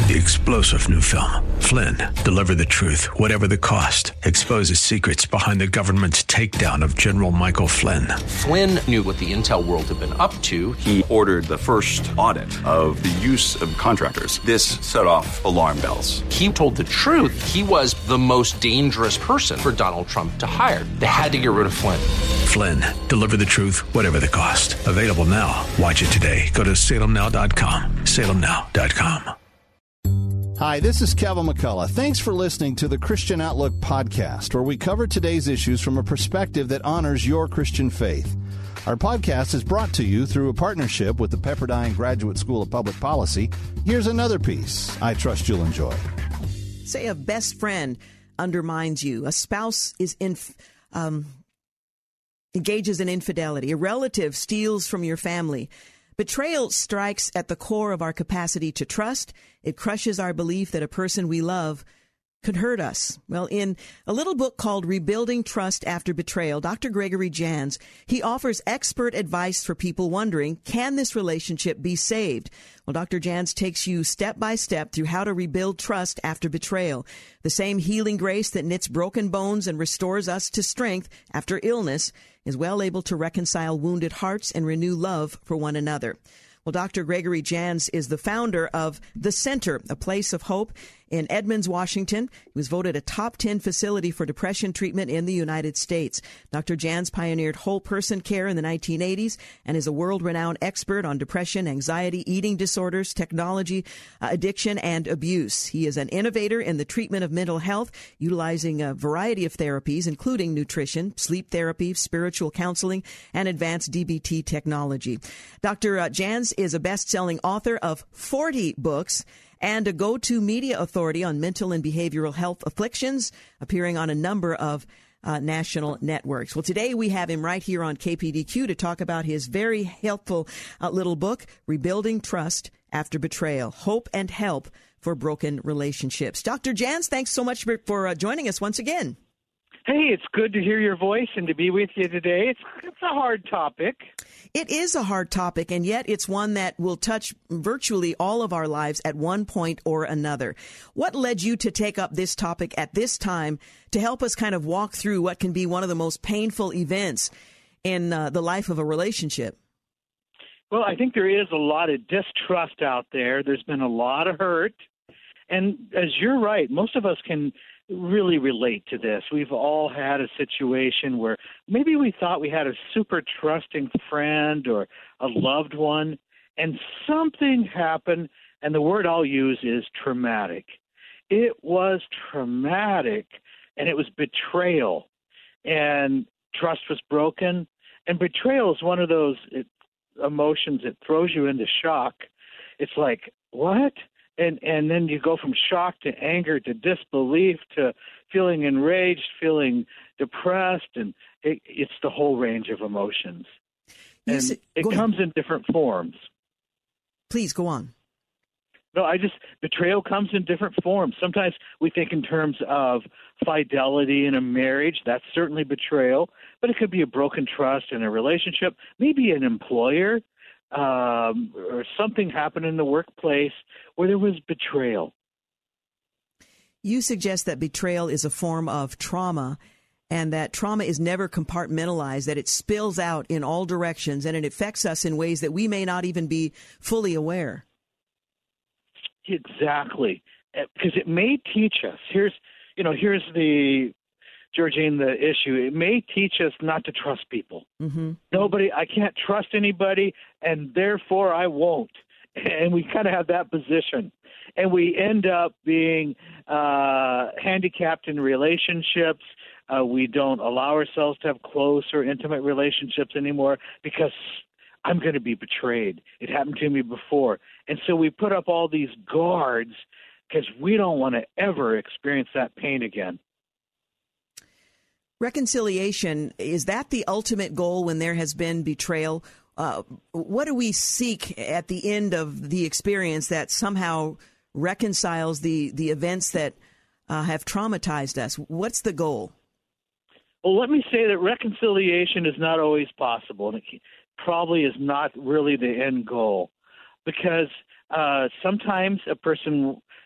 The explosive new film, Flynn, deliver the truth, whatever the cost, exposes secrets behind the government's takedown of General Michael Flynn. Flynn knew what the intel world had been up to. He ordered the first audit of the use of contractors. This set off alarm bells. He told the truth. He was the most dangerous person for Donald Trump to hire. They had to get rid of Flynn. Flynn, deliver the truth, whatever the cost. Available now. Watch it today. Go to salemnow.com. salemnow.com. Hi, this is Kevin McCullough. Thanks for listening to the Christian Outlook podcast, where we cover today's issues from a perspective that honors your Christian faith. Our podcast is brought to you through a partnership with the Pepperdine Graduate School of Public Policy. Here's another piece I trust you'll enjoy. Say a best friend undermines you. A spouse is engages in infidelity. A relative steals from your family. Betrayal strikes at the core of our capacity to trust. It crushes our belief that a person we love could hurt us. Well, in a little book called Rebuilding Trust After Betrayal, Dr. Gregory Jans, he offers expert advice for people wondering, can this relationship be saved? Well, Dr. Jans takes you step by step through how to rebuild trust after betrayal. The same healing grace that knits broken bones and restores us to strength after illness is well able to reconcile wounded hearts and renew love for one another. Well, Dr. Gregory Jans is the founder of The Center, a place of hope in Edmonds, Washington. He was voted a top 10 facility for depression treatment in the United States. Dr. Jans pioneered whole person care in the 1980s and is a world-renowned expert on depression, anxiety, eating disorders, technology, addiction, and abuse. He is an innovator in the treatment of mental health, utilizing a variety of therapies, including nutrition, sleep therapy, spiritual counseling, and advanced DBT technology. Dr. Jans is a best-selling author of 40 books and a go-to media authority on mental and behavioral health afflictions, appearing on a number of national networks. Well, today we have him right here on KPDQ to talk about his very helpful little book, Rebuilding Trust After Betrayal, Hope and Help for Broken Relationships. Dr. Jans, thanks so much for joining us once again. Hey, it's good to hear your voice and to be with you today. It's a hard topic. It is a hard topic, and yet it's one that will touch virtually all of our lives at one point or another. What led you to take up this topic at this time to help us kind of walk through what can be one of the most painful events in the life of a relationship? Well, I think there is a lot of distrust out there. There's been a lot of hurt. And as you're right, most of us can really relate to this. We've all had a situation where maybe we thought we had a super trusting friend or a loved one, and something happened, and the word I'll use is traumatic. It was traumatic, and it was betrayal, and trust was broken. And betrayal is one of those emotions that throws you into shock. It's like, what? And then you go from shock to anger to disbelief to feeling enraged, feeling depressed, and it's the whole range of emotions. And it comes in different forms. Please go on. No, betrayal comes in different forms. Sometimes we think in terms of fidelity in a marriage. That's certainly betrayal, but it could be a broken trust in a relationship, maybe an employer, or something happened in the workplace where there was betrayal. You suggest that betrayal is a form of trauma, and that trauma is never compartmentalized, that it spills out in all directions, and it affects us in ways that we may not even be fully aware. Exactly, because it may teach us. Here's the Georgine, the issue. It may teach us not to trust people. Mm-hmm. I can't trust anybody, and therefore I won't. And we kind of have that position. And we end up being handicapped in relationships. We don't allow ourselves to have close or intimate relationships anymore because I'm going to be betrayed. It happened to me before. And so we put up all these guards because we don't want to ever experience that pain again. Reconciliation, is that the ultimate goal when there has been betrayal? What do we seek at the end of the experience that somehow reconciles the events that have traumatized us? What's the goal? Well, let me say that reconciliation is not always possible, and it probably is not really the end goal, because sometimes a person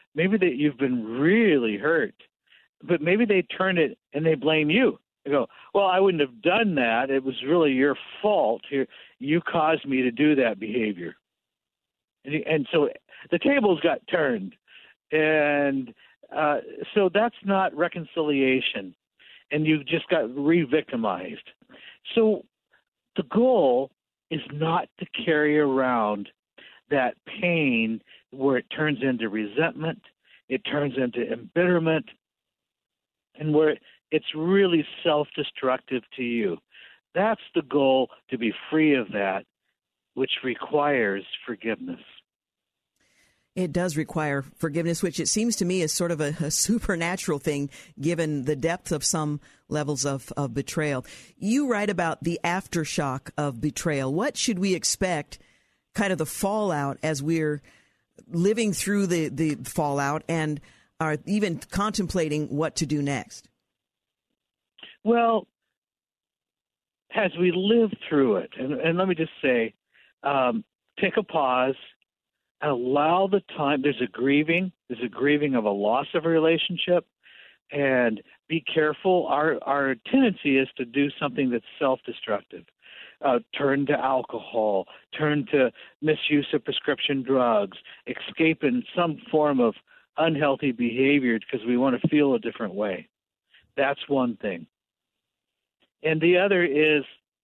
maybe that you've been really hurt, but maybe they turn it and they blame you. They go, well, I wouldn't have done that. It was really your fault. You caused me to do that behavior. And so the tables got turned. And so that's not reconciliation. And you just got re-victimized. So the goal is not to carry around that pain where it turns into resentment, it turns into embitterment, and where it's really self-destructive to you. That's the goal, to be free of that, which requires forgiveness. It does require forgiveness, which it seems to me is sort of a supernatural thing, given the depth of some levels of betrayal. You write about the aftershock of betrayal. What should we expect, kind of the fallout, as we're living through the fallout and are even contemplating what to do next? Well, as we live through it, and let me just say, take a pause, allow the time. There's a grieving of a loss of a relationship, and be careful. Our tendency is to do something that's self-destructive. Turn to alcohol, turn to misuse of prescription drugs, escape in some form of unhealthy behavior because we want to feel a different way. That's one thing. And the other is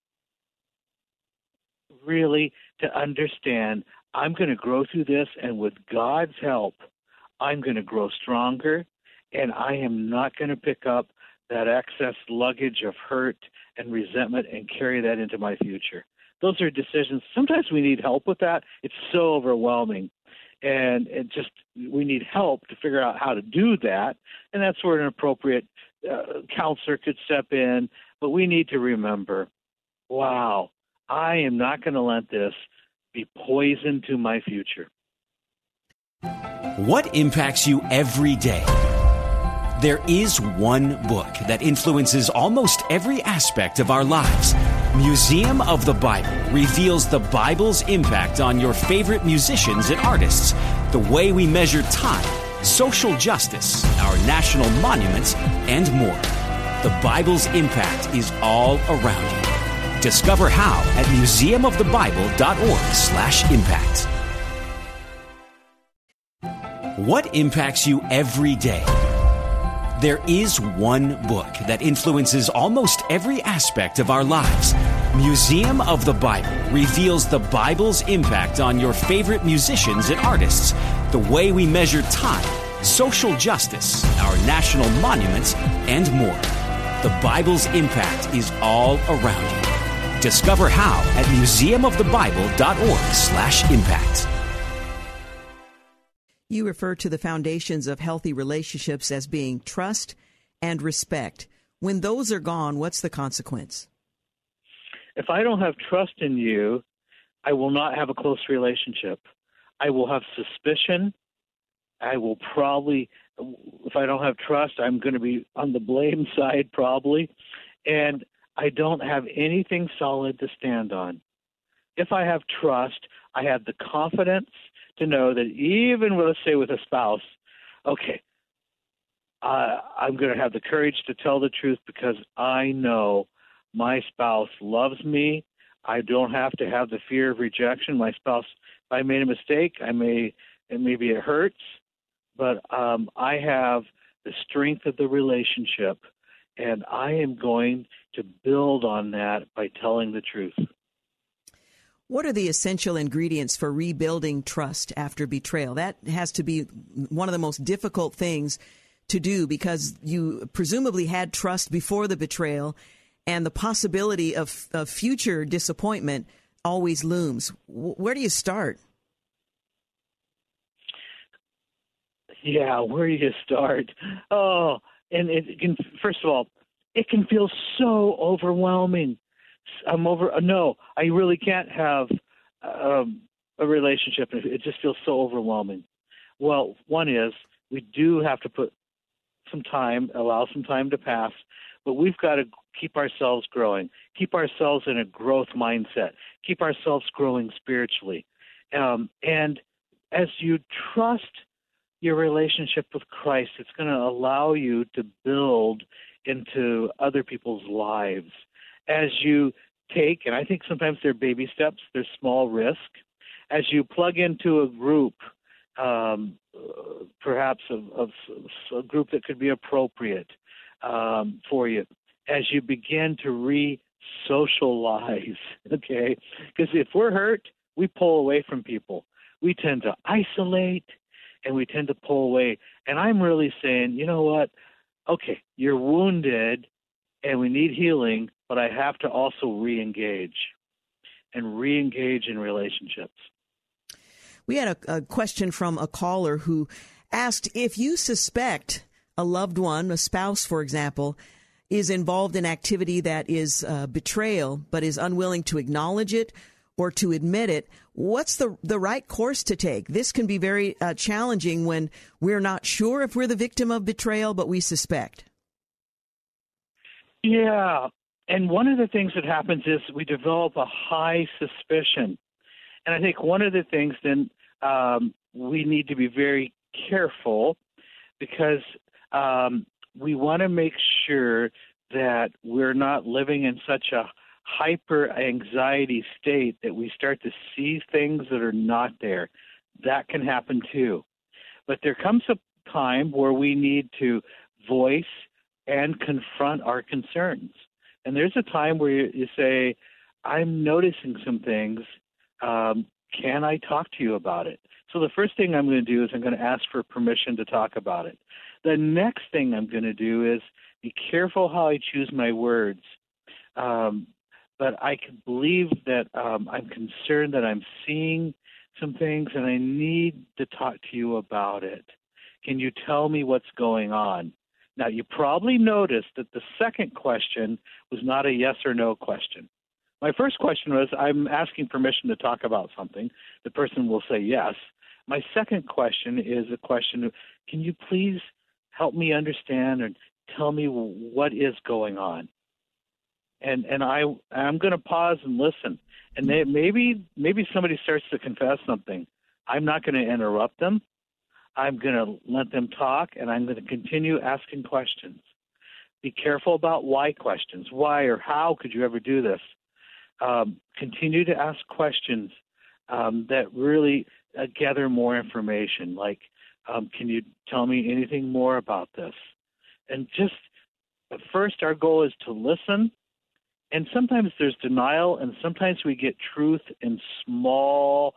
really to understand, I'm going to grow through this, and with God's help, I'm going to grow stronger, and I am not going to pick up that excess luggage of hurt and resentment and carry that into my future. Those are decisions. Sometimes we need help with that. It's so overwhelming. And we need help to figure out how to do that. And that's where an appropriate counselor could step in. But we need to remember, wow, I am not going to let this be poison to my future. What impacts you every day? There is one book that influences almost every aspect of our lives. Museum of the Bible reveals the Bible's impact on your favorite musicians and artists, the way we measure time, social justice, our national monuments, and more. The Bible's impact is all around you. Discover how at museumofthebible.org/impact. What impacts you every day? There is one book that influences almost every aspect of our lives. Museum of the Bible reveals the Bible's impact on your favorite musicians and artists, the way we measure time, social justice, our national monuments, and more. The Bible's impact is all around you. Discover how at museumofthebible.org/impact. You refer to the foundations of healthy relationships as being trust and respect. When those are gone, what's the consequence? If I don't have trust in you, I will not have a close relationship. I will have suspicion. I will probably, if I don't have trust, I'm going to be on the blame side probably. And I don't have anything solid to stand on. If I have trust, I have the confidence to know that even, let's say, with a spouse, okay, I'm going to have the courage to tell the truth because I know my spouse loves me. I don't have to have the fear of rejection. My spouse, if I made a mistake, maybe it hurts, but I have the strength of the relationship, and I am going to build on that by telling the truth. What are the essential ingredients for rebuilding trust after betrayal? That has to be one of the most difficult things to do because you presumably had trust before the betrayal, and the possibility of future disappointment always looms. Where do you start? Yeah, where do you start? Oh, and it can, first of all, it can feel so overwhelming. No, I really can't have a relationship. It just feels so overwhelming. Well, one is we do have to put some time, allow some time to pass, but we've got to keep ourselves growing, keep ourselves in a growth mindset, keep ourselves growing spiritually. And as you trust, your relationship with Christ. It's going to allow you to build into other people's lives as you take, and I think sometimes they're baby steps, they're small risk, as you plug into a group, perhaps of a group that could be appropriate for you, as you begin to re-socialize, okay? Because if we're hurt, we pull away from people. We tend to isolate, and we tend to pull away. And I'm really saying, you know what? Okay, you're wounded, and we need healing, but I have to also re-engage in relationships. We had a question from a caller who asked, if you suspect a loved one, a spouse, for example, is involved in activity that is betrayal, but is unwilling to acknowledge it or to admit it, what's the right course to take? This can be very challenging when we're not sure if we're the victim of betrayal, but we suspect. Yeah, and one of the things that happens is we develop a high suspicion. And I think one of the things then we need to be very careful because we want to make sure that we're not living in such a hyper anxiety state that we start to see things that are not there. That can happen too. But there comes a time where we need to voice and confront our concerns. And there's a time where you say, I'm noticing some things. Can I talk to you about it? So the first thing I'm going to do is I'm going to ask for permission to talk about it. The next thing I'm going to do is be careful how I choose my words. But I can believe that I'm concerned that I'm seeing some things and I need to talk to you about it. Can you tell me what's going on? Now, you probably noticed that the second question was not a yes or no question. My first question was, I'm asking permission to talk about something. The person will say yes. My second question is a question of, can you please help me understand and tell me what is going on? And I'm going to pause and listen. And maybe somebody starts to confess something. I'm not going to interrupt them. I'm going to let them talk, and I'm going to continue asking questions. Be careful about why questions. Why or how could you ever do this? Continue to ask questions that really gather more information, like, can you tell me anything more about this? And just first, our goal is to listen. And sometimes there's denial, and sometimes we get truth in small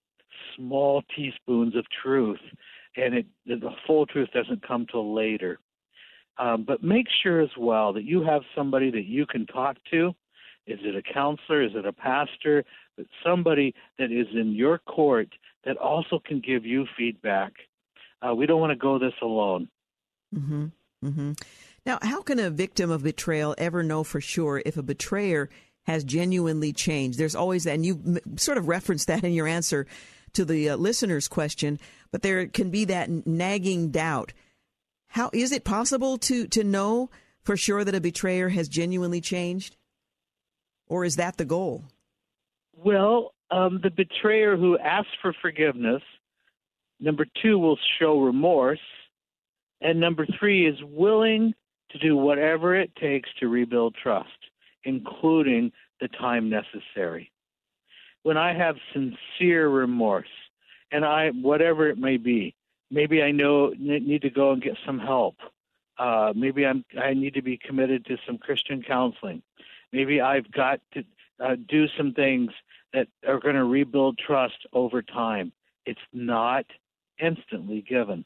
teaspoons of truth, and the full truth doesn't come till later. But make sure as well that you have somebody that you can talk to. Is it a counselor? Is it a pastor? But somebody that is in your court that also can give you feedback. We don't want to go this alone. Mm-hmm. Mm-hmm. Now, how can a victim of betrayal ever know for sure if a betrayer has genuinely changed? There's always that, and you sort of referenced that in your answer to the listener's question, but there can be that nagging doubt. How is it possible to know for sure that a betrayer has genuinely changed? Or is that the goal? Well, the betrayer who asks for forgiveness, number 2, will show remorse, and number 3 is willing to do whatever it takes to rebuild trust, including the time necessary. When I have sincere remorse, and whatever it may be, maybe I need to go and get some help. Maybe I need to be committed to some Christian counseling. Maybe I've got to do some things that are going to rebuild trust over time. It's not instantly given.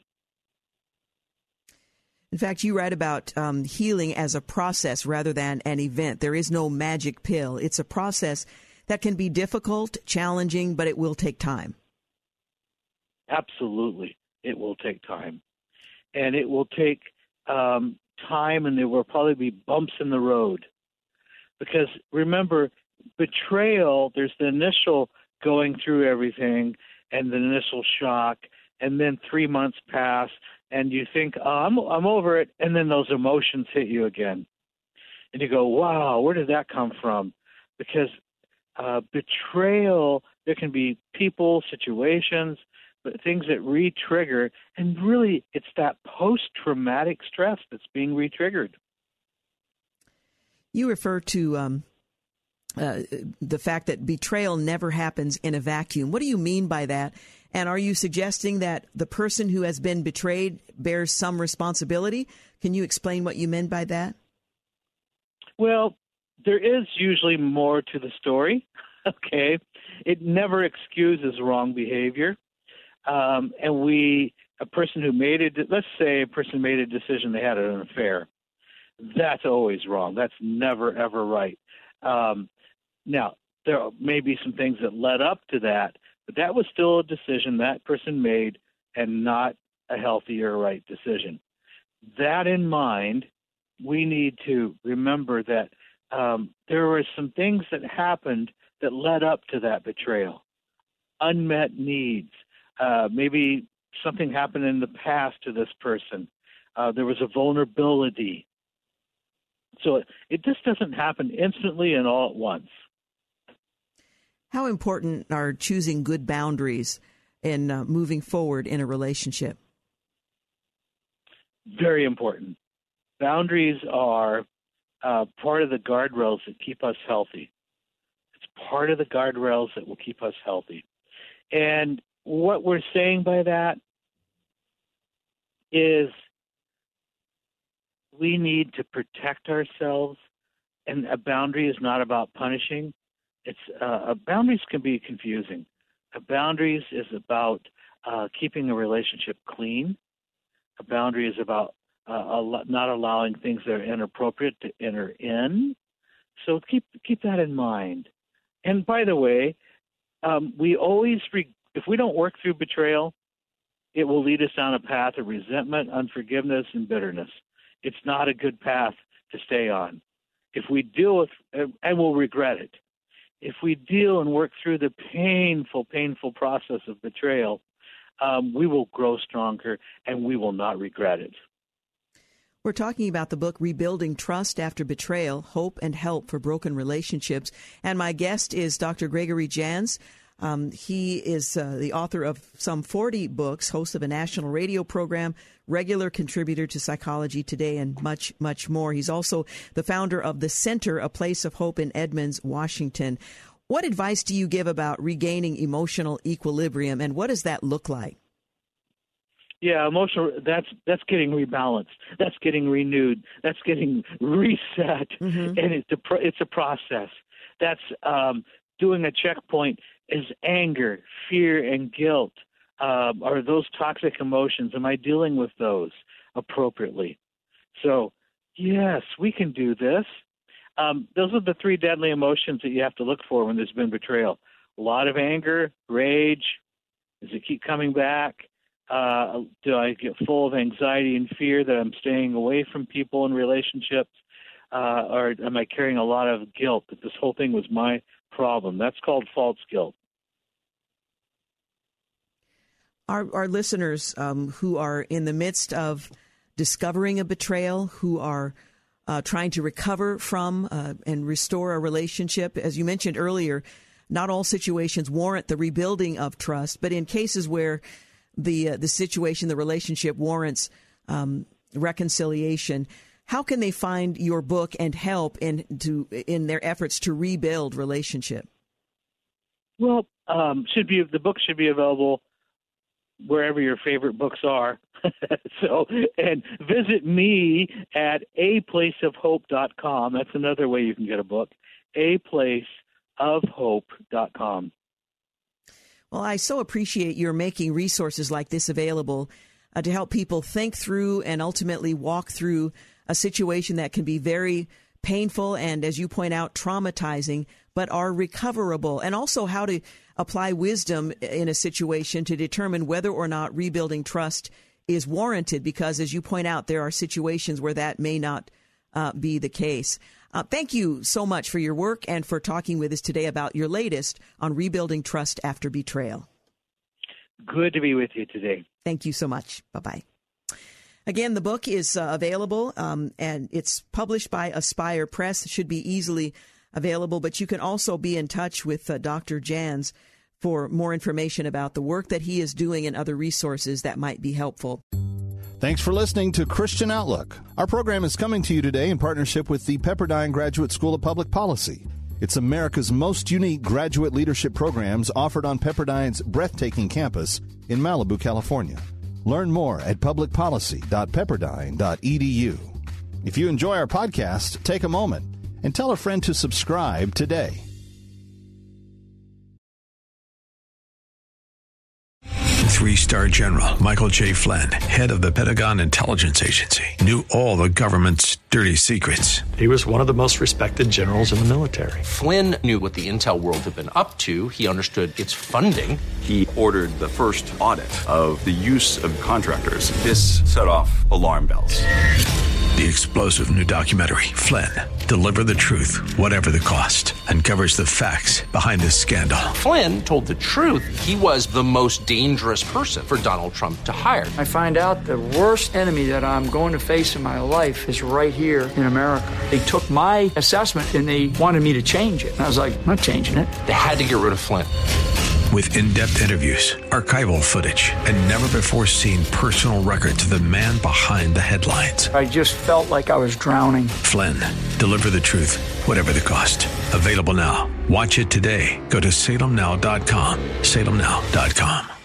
In fact, you write about healing as a process rather than an event. There is no magic pill. It's a process that can be difficult, challenging, but it will take time. Absolutely. It will take time. And it will take time, and there will probably be bumps in the road. Because remember, betrayal, there's the initial going through everything and the initial shock, and then 3 months pass, and you think, I'm over it, and then those emotions hit you again. And you go, wow, where did that come from? Because betrayal, there can be people, situations but things that re-trigger, and really it's that post-traumatic stress that's being re-triggered. You refer to the fact that betrayal never happens in a vacuum. What do you mean by that? And are you suggesting that the person who has been betrayed bears some responsibility? Can you explain what you meant by that? Well, there is usually more to the story, okay? It never excuses wrong behavior. And a person who let's say a person made a decision they had an affair. That's always wrong. That's never, ever right. Now, there may be some things that led up to that, but that was still a decision that person made and not a healthy or right decision. That in mind, we need to remember that there were some things that happened that led up to that betrayal. Unmet needs. Maybe something happened in the past to this person. There was a vulnerability. So it just doesn't happen instantly and all at once. How important are choosing good boundaries in moving forward in a relationship? Very important. Boundaries are part of the guardrails that keep us healthy. It's part of the guardrails that will keep us healthy. And what we're saying by that is we need to protect ourselves, and a boundary is not about punishing. Boundaries can be confusing. Boundaries is about keeping a relationship clean. A boundary is about not allowing things that are inappropriate to enter in. So keep that in mind. And by the way, we always, if we don't work through betrayal, it will lead us down a path of resentment, unforgiveness, and bitterness. It's not a good path to stay on. If we deal with, and we'll regret it, if we deal and work through the painful process of betrayal, we will grow stronger and we will not regret it. We're talking about the book, Rebuilding Trust After Betrayal, Hope and Help for Broken Relationships. And my guest is Dr. Gregory Jans. He is the author of some 40 books, host of a national radio program, regular contributor to Psychology Today, and much, much more. He's also the founder of the Center, a Place of Hope in Edmonds, Washington. What advice do you give about regaining emotional equilibrium, and what does that look like? Yeah, emotional, that's getting rebalanced. That's getting renewed. That's getting reset. Mm-hmm. And it's a process. That's doing a checkpoint. Is anger, fear, and guilt. Are those toxic emotions? Am I dealing with those appropriately? So, yes, we can do this. Those are the three deadly emotions that you have to look for when there's been betrayal. A lot of anger, rage. Does it keep coming back? Do I get full of anxiety and fear that I'm staying away from people and relationships? Or am I carrying a lot of guilt that this whole thing was my problem? That's called false guilt. Our listeners who are in the midst of discovering a betrayal, who are trying to recover from and restore a relationship, as you mentioned earlier, not all situations warrant the rebuilding of trust, but in cases where the situation, the relationship warrants reconciliation, how can they find your book and help in their efforts to rebuild relationship? Well, the book should be available wherever your favorite books are. So, and visit me at aplaceofhope.com. That's another way you can get a book. aplaceofhope.com. Well, I so appreciate your making resources like this available to help people think through and ultimately walk through a situation that can be very painful and, as you point out, traumatizing, but are recoverable, and also how to apply wisdom in a situation to determine whether or not rebuilding trust is warranted, because, as you point out, there are situations where that may not be the case. Thank you so much for your work and for talking with us today about your latest on rebuilding trust after betrayal. Good to be with you today. Thank you so much. Bye-bye. Again, the book is available, and it's published by Aspire Press. It should be easily available, but you can also be in touch with Dr. Jans, for more information about the work that he is doing and other resources that might be helpful. Thanks for listening to Christian Outlook. Our program is coming to you today in partnership with the Pepperdine Graduate School of Public Policy. It's America's most unique graduate leadership programs offered on Pepperdine's breathtaking campus in Malibu, California. Learn more at publicpolicy.pepperdine.edu. If you enjoy our podcast, take a moment and tell a friend to subscribe today. Three-star General Michael J. Flynn, head of the Pentagon Intelligence Agency, knew all the government's dirty secrets. He was one of the most respected generals in the military. Flynn knew what the intel world had been up to. He understood its funding. He ordered the first audit of the use of contractors. This set off alarm bells. The explosive new documentary, Flynn, Deliver the Truth, Whatever the Cost, uncovers the facts behind this scandal. Flynn told the truth. He was the most dangerous person for Donald Trump to hire. I find out the worst enemy that I'm going to face in my life is right here in America. They took my assessment and they wanted me to change it. And I was like, I'm not changing it. They had to get rid of Flynn. With in-depth interviews, archival footage, and never-before-seen personal records of the man behind the headlines. I just felt like I was drowning. Flynn, Deliver the Truth, Whatever the Cost. Available now. Watch it today. Go to salemnow.com. salemnow.com.